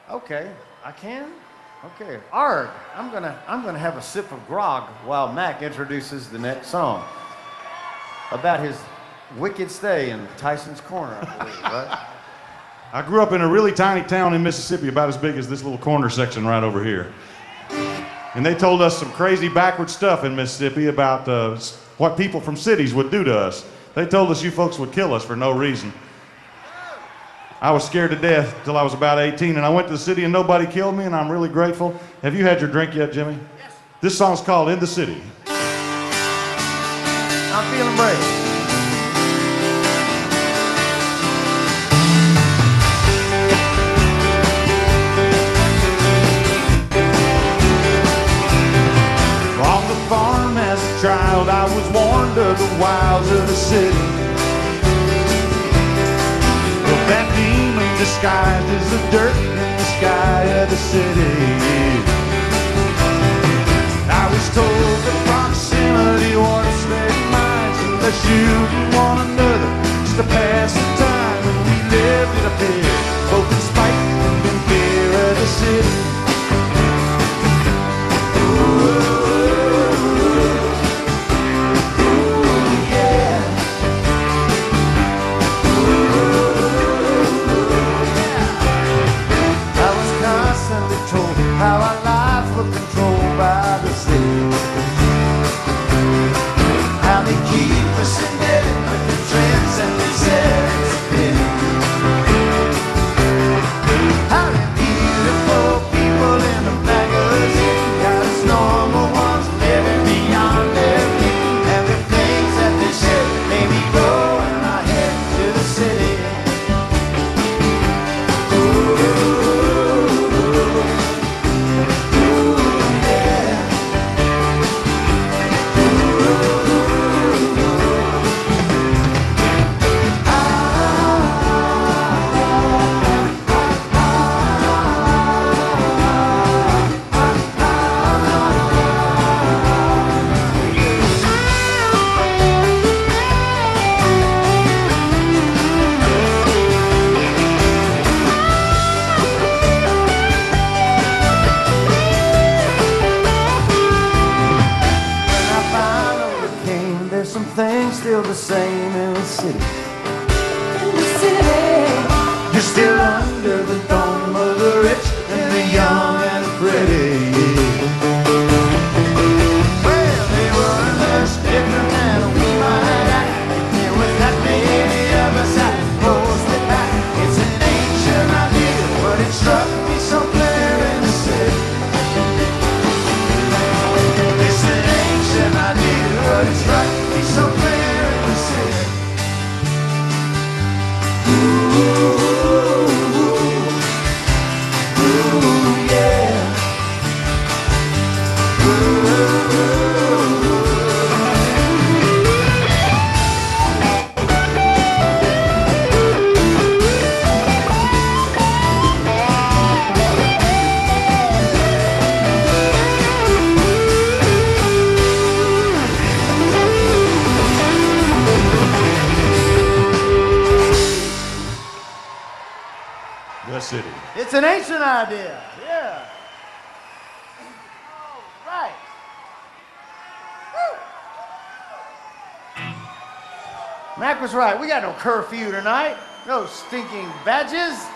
Okay, I can? Okay. Art, I'm gonna have a sip of grog while Mac introduces the next song. About his wicked stay in Tyson's Corner, I believe, right? I grew up in a really tiny town in Mississippi, about as big as this little corner section right over here. And they told us some crazy backward stuff in Mississippi about what people from cities would do to us. They told us you folks would kill us for no reason. I was scared to death till I was about 18, and I went to the city and nobody killed me, and I'm really grateful. Have you had your drink yet, Jimmy? Yes. This song's called In the City. I'm feeling brave. Child, I was warned of the wilds of the city. Well, that demon disguised as the dirt in the sky of the city. I was told that proximity warps their minds, and they're shooting one another just to pass the time. And we lived in a pit, both in spite and in fear of the city. How our lives were controlled by the state. How they keep us in debt with the trends and the sex appeal. How the beautiful people in the magazine got us normal ones living beyond their means. And the things that they said made me go in my head to the city. Still the same in the city. In the city, you're still under the thumb of the rich and the young and the pretty. Well, they were much different than we might act. There was that many of us that closed it back. It's an ancient idea, but it struck me somewhere in the city. It's an ancient idea, but it struck me somewhere. City. It's an ancient idea. Yeah. All right. Woo. Mac was right. We got no curfew tonight. No stinking badges.